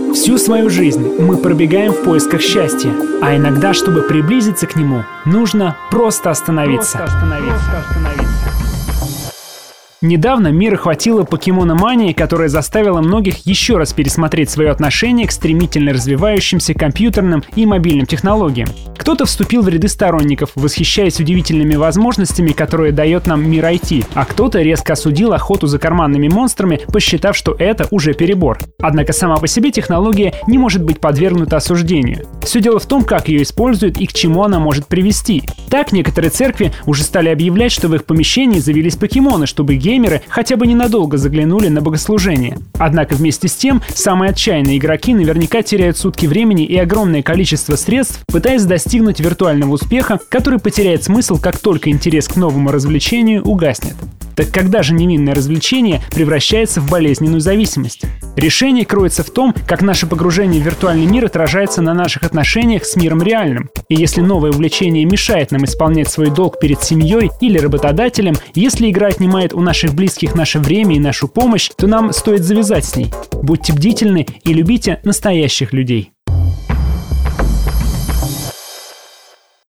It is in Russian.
Всю свою жизнь мы пробегаем в поисках счастья, а иногда, чтобы приблизиться к нему, нужно просто остановиться. Недавно мир охватила покемономания, которая заставила многих еще раз пересмотреть свое отношение к стремительно развивающимся компьютерным и мобильным технологиям. Кто-то вступил в ряды сторонников, восхищаясь удивительными возможностями, которые дает нам мир IT, а кто-то резко осудил охоту за карманными монстрами, посчитав, что это уже перебор. Однако сама по себе технология не может быть подвергнута осуждению. Все дело в том, как ее используют и к чему она может привести. Так, некоторые церкви уже стали объявлять, что в их помещении завелись покемоны, чтобы геймеры хотя бы ненадолго заглянули на богослужение. Однако вместе с тем, самые отчаянные игроки наверняка теряют сутки времени и огромное количество средств, пытаясь достигнуть виртуального успеха, который потеряет смысл, как только интерес к новому развлечению угаснет. Так когда же невинное развлечение превращается в болезненную зависимость? Решение кроется в том, как наше погружение в виртуальный мир отражается на наших отношениях с миром реальным. И если новое увлечение мешает нам исполнять свой долг перед семьей или работодателем, если игра отнимает у наших близких наше время и нашу помощь, то нам стоит завязать с ней. Будьте бдительны и любите настоящих людей.